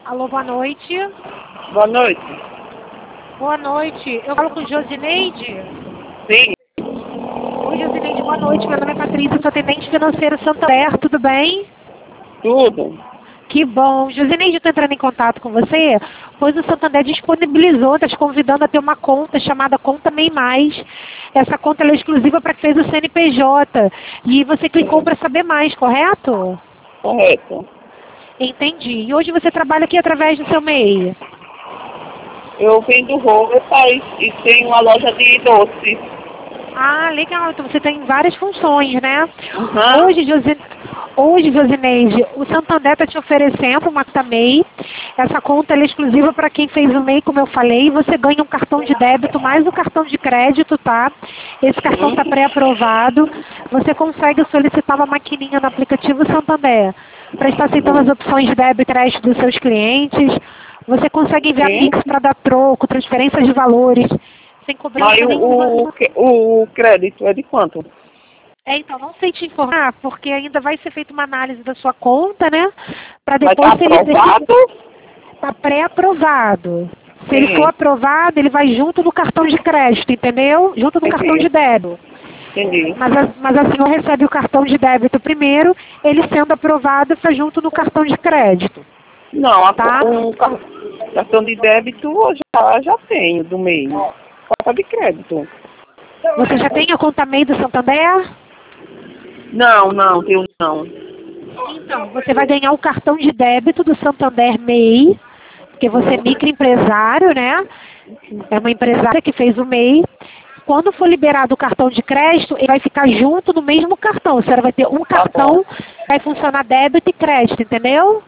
Alô, boa noite. Boa noite. Boa noite. Eu falo com Josineide? Sim, Oi, Josineide, boa noite. Meu nome é Patrícia, sou atendente financeira Santander, tudo bem? tudo. Que bom. Josineide, eu estou entrando em contato com você, pois o Santander disponibilizou, está te convidando a ter uma conta chamada Conta MEI Mais. Essa conta ela é exclusiva para quem fez o CNPJ. E você clicou para saber mais, correto? Correto. Entendi. E hoje você trabalha aqui através do seu MEI? Eu vendo roupa e tenho uma loja de doces. Ah, legal. Então você tem várias funções, né? Uhum. Hoje, Josineide, o Santander está te oferecendo uma conta MEI. Essa conta ela é exclusiva para quem fez o MEI, como eu falei. Você ganha um cartão de débito mais um cartão de crédito, tá? Esse cartão está pré-aprovado. Você consegue solicitar uma maquininha no aplicativo Santander para estar aceitando as opções de débito e crédito dos seus clientes. Você consegue enviar Sim. Pix para dar troco, transferência de valores, sem cobrança Mas nenhuma. o crédito é de quanto? Então, não sei te informar, porque ainda vai ser feita uma análise da sua conta, né? Para Vai depois, estar se ele aprovado? está pré-aprovado. Se ele for Sim, aprovado, ele vai junto no cartão de crédito, entendeu? Junto no cartão de entendi. débito. Entendi. Mas a senhora recebe o cartão de débito primeiro, ele sendo aprovado, está junto no cartão de crédito, Não, tá? o cartão de débito eu já tenho do mês. Cartão de crédito. Você já tem a conta MEI do Santander? Não, tenho não. Então, você vai ganhar o cartão de débito do Santander MEI, porque você é microempresário, né? É uma empresária que fez o MEI. Quando for liberado o cartão de crédito, ele vai ficar junto no mesmo cartão. A senhora vai ter um Tá bom. cartão, vai funcionar débito e crédito, entendeu?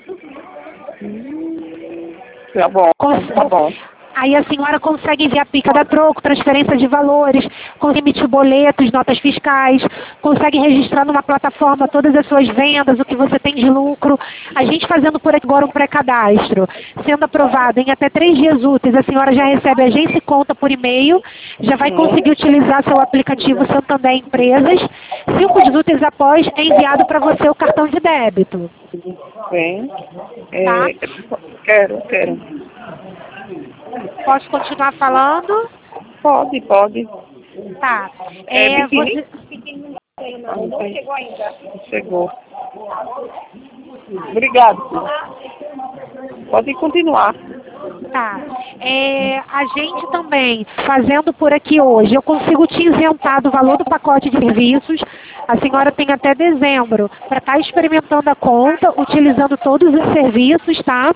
Tá bom, Cons- tá bom. Aí a senhora consegue enviar pica da troco, transferência de valores, consegue emitir boletos, notas fiscais, consegue registrar numa plataforma todas as suas vendas, o que você tem de lucro. A gente fazendo por aqui agora um pré-cadastro, sendo aprovado em até 3 dias úteis, a senhora já recebe agência e conta por e-mail, já vai conseguir utilizar seu aplicativo Santander Empresas. 5 dias úteis após é enviado para você o cartão de débito. Bem, Tá? quero. Posso continuar falando? Pode. Tá. É biquíni? Você... Não chegou ainda. Chegou. Obrigado. Pode continuar. Tá. A gente também, fazendo por aqui hoje, eu consigo te isentar do valor do pacote de serviços. A senhora tem até dezembro para estar experimentando a conta, utilizando todos os serviços, tá?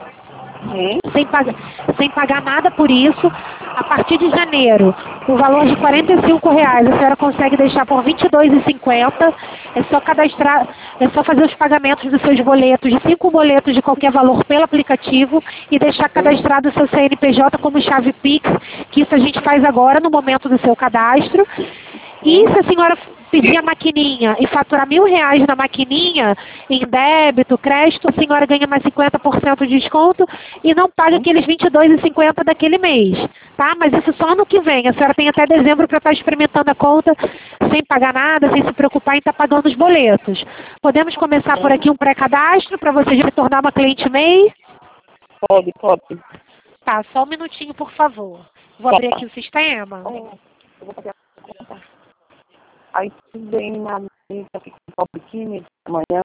Sem pagar nada por isso. A partir de janeiro, o valor de R$ 45, a senhora consegue deixar por R$ 22,50. É só cadastrar, é só fazer os pagamentos dos seus boletos, de 5 boletos de qualquer valor pelo aplicativo e deixar cadastrado o seu CNPJ como chave Pix, que isso a gente faz agora no momento do seu cadastro. E se a senhora pedir a maquininha e faturar R$ 1.000 na maquininha, em débito, crédito, a senhora ganha mais 50% de desconto e não paga aqueles R$ 22,50 daquele mês, tá? Mas isso só ano que vem. A senhora tem até dezembro para estar experimentando a conta sem pagar nada, sem se preocupar em estar pagando os boletos. Podemos começar por aqui um pré-cadastro para você já se tornar uma cliente MEI? Pode. Tá, só um minutinho, por favor. Vou abrir aqui o sistema. Eu vou fazer a conta. Aí vem na mesa aqui com o biquíni amanhã.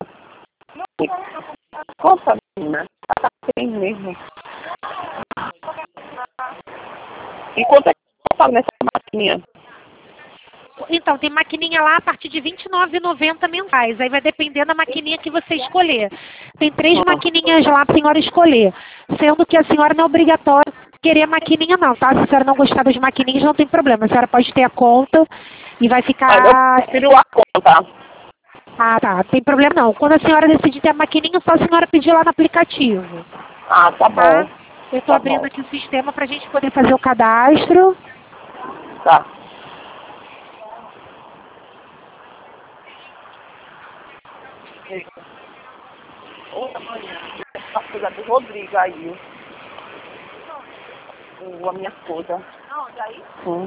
Conta, menina. Tá bem mesmo. E quanto é que eu pago nessa maquininha? Então, tem maquininha lá a partir de R$ 29,90 mensais. Aí vai depender da maquininha que você escolher. Tem 3 maquininhas lá para a senhora escolher. Sendo que a senhora não é obrigatório querer maquininha não, tá? Se a senhora não gostar das maquininhas, não tem problema. A senhora pode ter a conta e vai ficar... Eu prefiro a conta. Ah, tá. Tem problema não. Quando a senhora decidir ter a maquininha, só a senhora pedir lá no aplicativo. Ah, tá bom. Tá? Eu tô Tá abrindo bom. aqui o sistema pra gente poder fazer o cadastro. Tá. Outra manhã, a coisa do Rodrigo aí. A minha esposa. Aonde aí?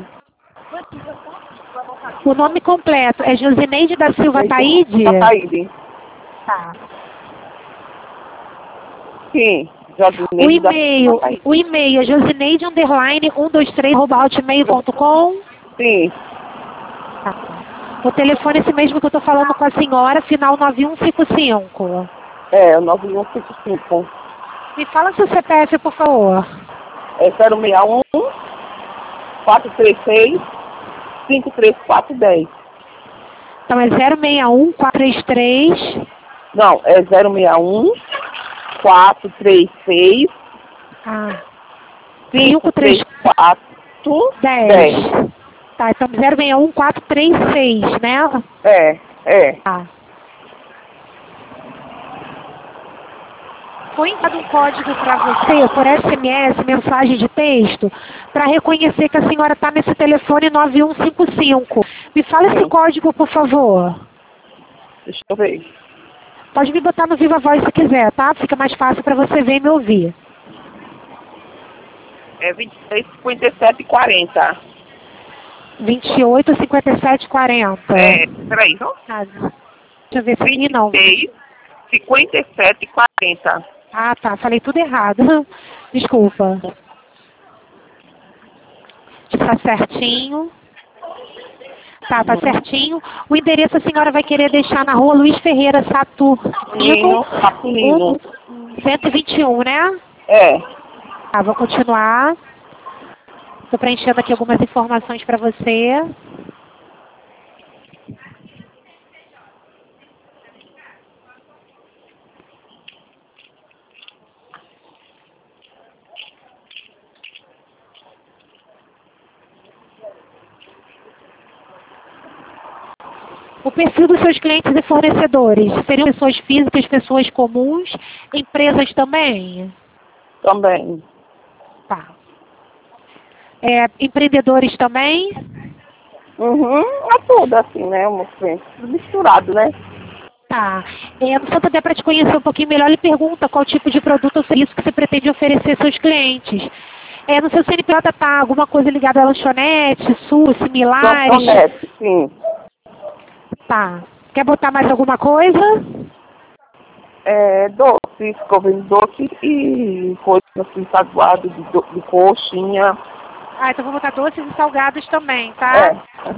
O nome completo é Josineide da Silva Taide? Taide. Tá. Sim. O e-mail é josineide_123@hotmail.com. Sim. Tá. O telefone é esse mesmo que eu tô falando com a senhora, final 9155. É, o 9155. Me fala seu CPF, por favor. É 061 436 53410. Então é 061 433. Não, é 061 436 534 10. Tá, então 061 436, né? É. Tá. Foi enviado um código para você por SMS, mensagem de texto, para reconhecer que a senhora está nesse telefone 9155. Me fala esse código, por favor. Deixa eu ver. Pode me botar no Viva Voz se quiser, tá? Fica mais fácil para você ver e me ouvir. É 235740. 285740. Peraí, não? Deixa eu ver se aqui não. 5740. Ah, tá. Falei tudo errado. Desculpa. Tá certinho. Tá certinho. O endereço a senhora vai querer deixar na rua Luiz Ferreira Saturnino 121, né? Tá, vou continuar. Estou preenchendo aqui algumas informações para você. O perfil dos seus clientes e fornecedores seriam pessoas físicas, pessoas comuns, empresas também? Também. Tá. Empreendedores também? É tudo assim, né? Tudo misturado, né? Tá. No Santander, para te conhecer um pouquinho melhor, ele pergunta qual tipo de produto ou serviço que você pretende oferecer aos seus clientes. No seu CNPJ tá alguma coisa ligada a lanchonete, SUS, similares? Lanchonete, sim. Tá. Quer botar mais alguma coisa? Doce, ficou vendo doce e coisa assim, saguado de coxinha. Então vou botar doces e salgados também, tá?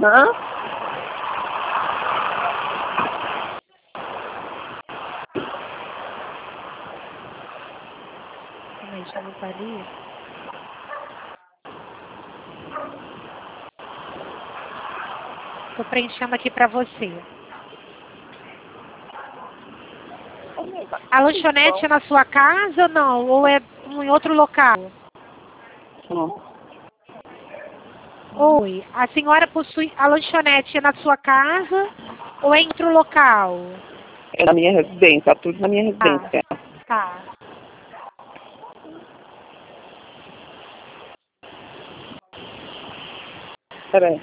Deixa eu botar ali. Estou preenchendo aqui para você. A lanchonete é na sua casa ou não? Ou é em outro local? Oi, a senhora possui a lanchonete na sua casa ou é em outro local? É na minha residência, tudo na minha residência. Tá. Peraí.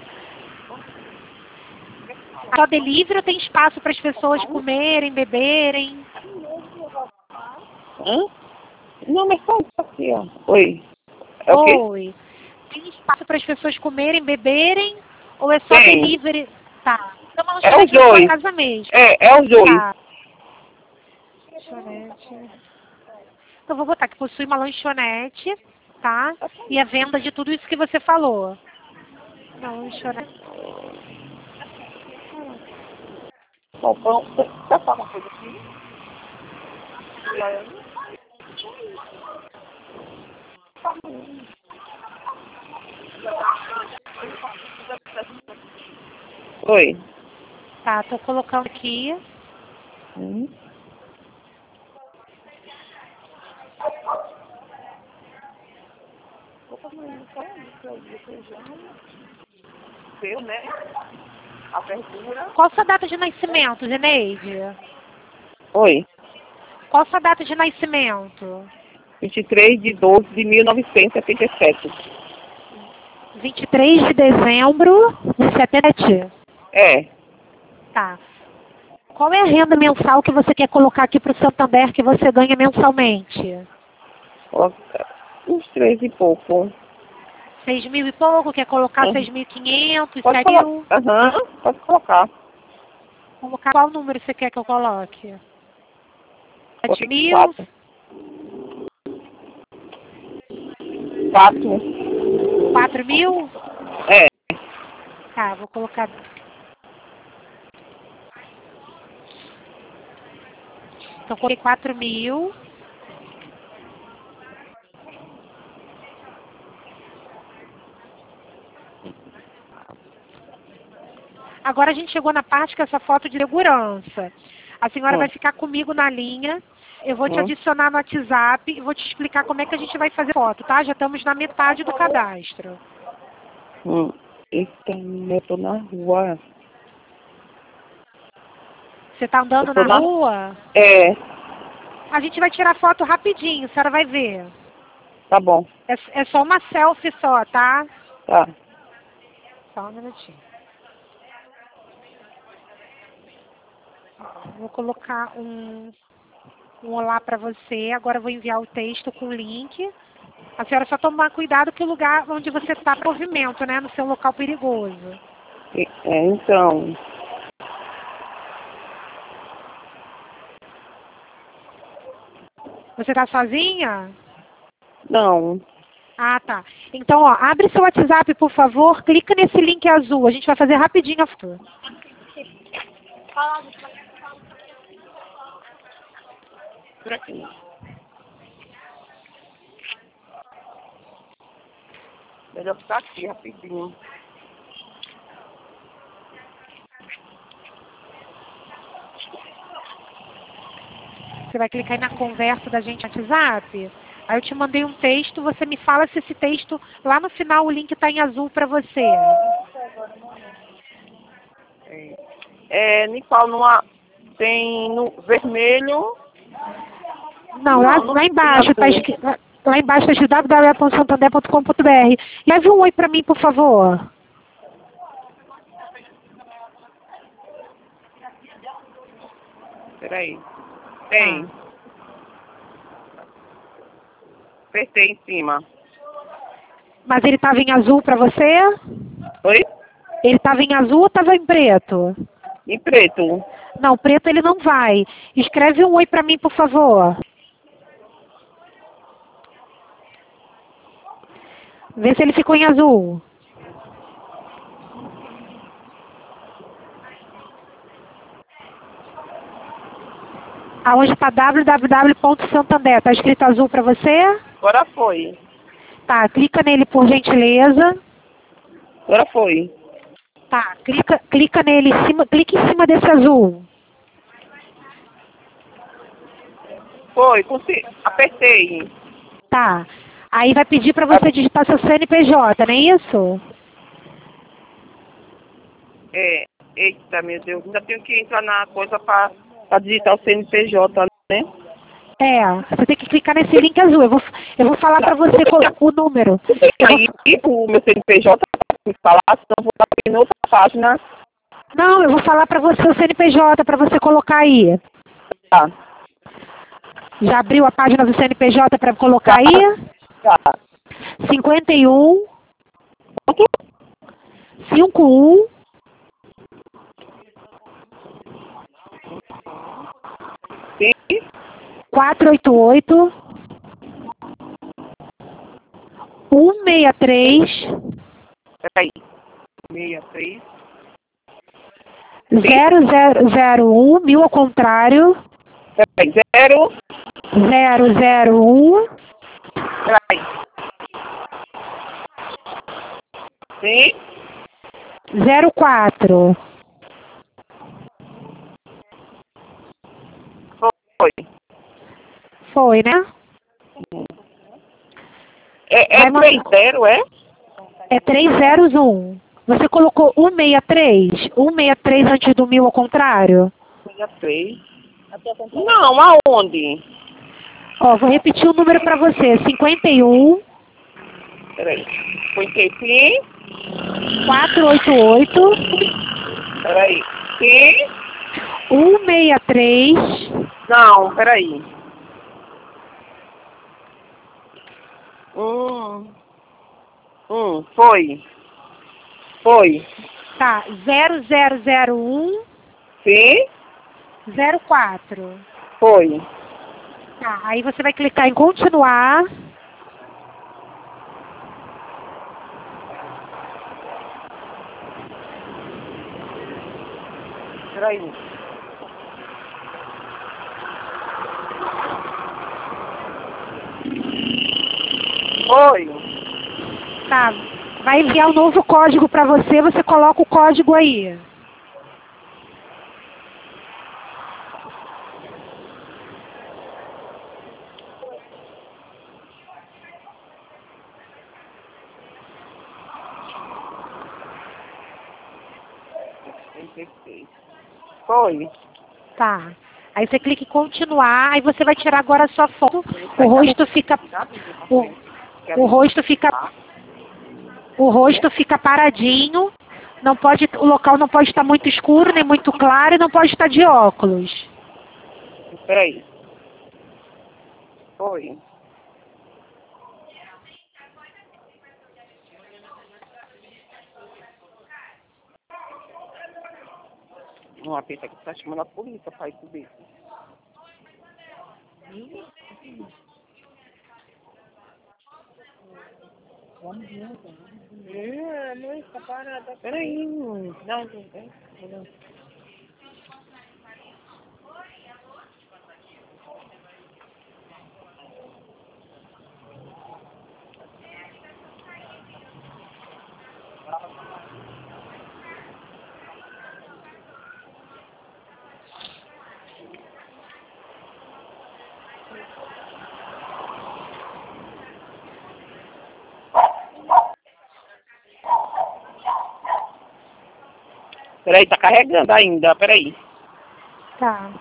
Só delivery ou tem espaço para as pessoas comerem, beberem? Não, mas só isso aqui, ó. Oi. É o quê? Oi. Tem espaço para as pessoas comerem, beberem? Ou é só delivery? Tá. Então uma lanchonete na sua casa mesmo. É os dois. Tá. Lanchonete. Então vou botar que possui uma lanchonete, tá? E a venda de tudo isso que você falou. Não, lanchonete. Bom, quer falar uma coisa aqui? Oi. Tá, tô colocando aqui. Seu, né? A verdura. Qual a sua data de nascimento, Zeneide? Oi. Qual a sua data de nascimento? 23/12/1977. 23 de dezembro de 77. Tá. Qual é a renda mensal que você quer colocar aqui para o Santander que você ganha mensalmente? Uns 3 e pouco. 6.000 e pouco? Quer colocar 6.500, Pode 7.000? Pode colocar. Colocar qual número você quer que eu coloque? 7.000? 4. 4.000? É. Tá, vou colocar... Então, coloquei 4.000. Agora a gente chegou na parte que é essa foto de segurança. A senhora vai ficar comigo na linha. Eu vou te adicionar no WhatsApp e vou te explicar como é que a gente vai fazer foto, tá? Já estamos na metade do cadastro. Eita, eu tô na rua. Você tá andando na rua? É, A gente vai tirar foto rapidinho, a senhora vai ver. tá bom. É só uma selfie só, tá? Tá. Só um minutinho. Vou colocar um olá para você. Agora eu vou enviar o texto com o link. A senhora só tomar cuidado que o lugar onde você está movimento, né? No seu local perigoso. Então. Você está sozinha? Não. Ah, tá. Então, ó, abre seu WhatsApp, por favor. Clica nesse link azul. A gente vai fazer rapidinho a foto. Por aqui. Melhor ficar aqui rapidinho. Você vai clicar aí na conversa da gente no WhatsApp. Aí eu te mandei um texto, você me fala se esse texto, lá no final o link está em azul para você. Nicole, numa, tem no vermelho. Não, lá embaixo está escrito. Lá embaixo está escrito www.santander.com.br. Leve um oi para mim, por favor. Peraí. Tem. Apertei em cima. Mas ele estava em azul para você? Oi? Ele estava em azul ou estava em preto? Em preto. Não, preto ele não vai. Escreve um oi para mim, por favor. Vê se ele ficou em azul. Aonde está www.santander? Está escrito azul para você? Agora foi. Tá, clica nele por gentileza. Agora foi. Tá, clica nele em cima, clica em cima desse azul. Foi, apertei. Tá. Aí vai pedir para você digitar seu CNPJ, não é isso? Eita, meu Deus. Ainda tenho que entrar na coisa para digitar o CNPJ, né? Você tem que clicar nesse link azul. Eu vou falar para você o número. Aí o meu CNPJ para me falar, senão eu vou abrir outra página. Não, eu vou falar para você o CNPJ para você colocar aí. Tá. Já abriu a página do CNPJ para colocar aí? Tá. 51 51 Sim. 488 163 Peraí. 63. 0001 1000 ao contrário. Peraí. 0. 001 Peraí. Sim. 04. Foi. Foi, né? É 30, é? É 301. Você colocou 163? 163 antes do 1000 ao contrário? 63. Não, aonde? Ó, vou repetir o número para você. 51 Peraí. 55. 488 Peraí. Sim. 163 Não, peraí. Foi. Foi. Tá, 0001 Sim. 04. Foi. Tá, aí você vai clicar em continuar. Peraí. Oi. Tá. Vai enviar um novo código para você, você coloca o código aí. Oi. Tá. Aí você clica em continuar, aí você vai tirar agora a sua foto. O rosto fica. O rosto fica. O rosto fica paradinho. Não pode, o local não pode estar muito escuro, nem muito claro, e não pode estar de óculos. Peraí. Oi. Um apita que tá chamando a polícia pra ir pro bico. Mãe, tá parada. Peraí, mãe. Não. Peraí, tá carregando ainda, peraí. Tá.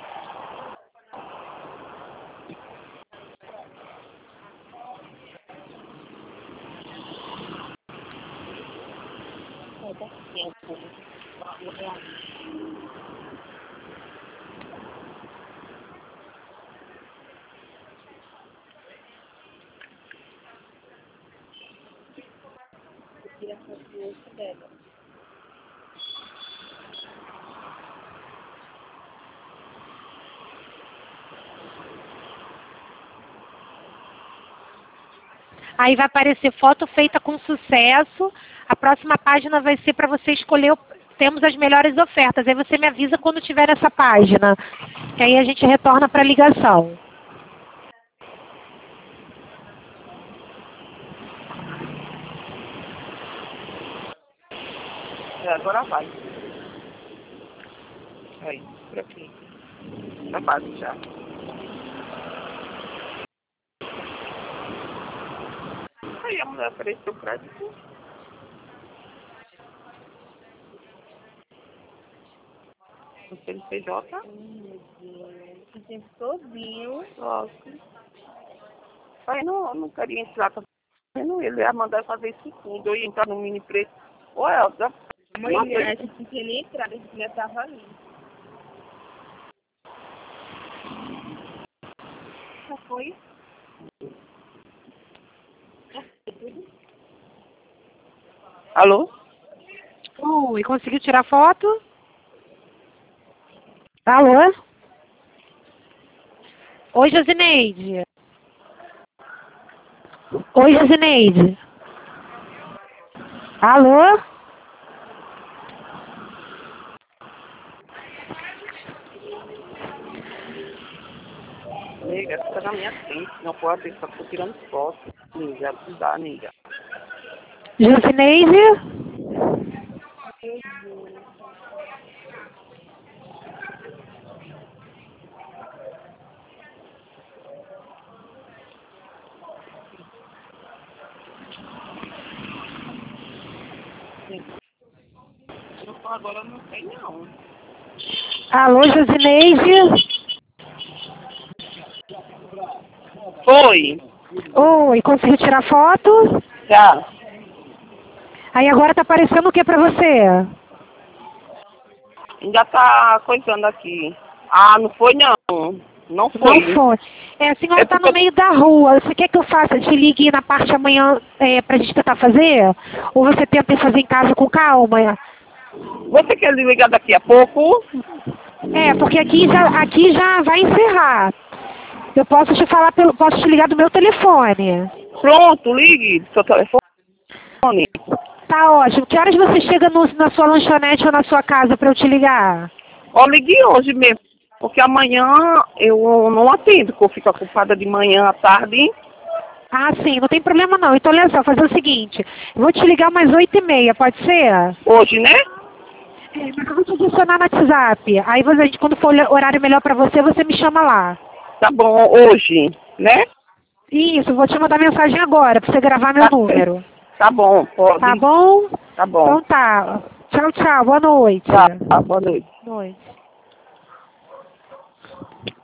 Aí vai aparecer foto feita com sucesso. A próxima página vai ser para você escolher. Temos as melhores ofertas. Aí você me avisa quando tiver essa página. Que aí a gente retorna para a ligação. Agora vai. Aí, por aqui. Tá quase já. Aí a mulher apareceu pra mim. O CNPJ. O tempo todinho. Lógico. Aí não queria entrar, tá vendo? Ele ia mandar fazer isso tudo. Eu ia entrar no mini preto. Ô, Elza. Mãe, a gente não tinha nem entrado, a gente já tava ali. Já foi? Alô? Oi, conseguiu tirar foto? Alô? Oi, Josineide. Oi, Josineide. Alô? Nega, fica na minha frente. Não pode ver, só tô tirando foto. Nega, não dá, nega. Josineide? Agora não tem, não. Alô, Josineide? Foi. Oi, conseguiu tirar foto? Já. Aí agora tá aparecendo o que pra você? Ainda tá coisando aqui. Ah, não foi, não. Não foi. Não foi. É, a senhora É tá no porque- meio da rua. Você quer que eu faça? Te ligue na parte amanhã pra gente tentar fazer? Ou você tenta fazer em casa com calma? Você quer ligar daqui a pouco? É, porque aqui já vai encerrar. Eu posso te falar posso te ligar do meu telefone. Pronto, ligue do seu telefone. Tá ótimo. Que horas você chega na sua lanchonete ou na sua casa pra eu te ligar? Ó, ligue hoje mesmo, porque amanhã eu não atendo, porque eu fico ocupada de manhã à tarde. Ah, sim, não tem problema não. Então, olha só, fazer o seguinte. Eu vou te ligar umas 8h30, pode ser? Hoje, né? Mas eu vou te adicionar no WhatsApp. Aí você, quando for horário melhor pra você, você me chama lá. Tá bom, hoje, né? Isso, vou te mandar mensagem agora pra você gravar meu Tá, número. tá bom, pode. Tá bom? Tá bom. Então tá. Tchau, tchau. Boa noite. Tá, boa noite. Boa noite.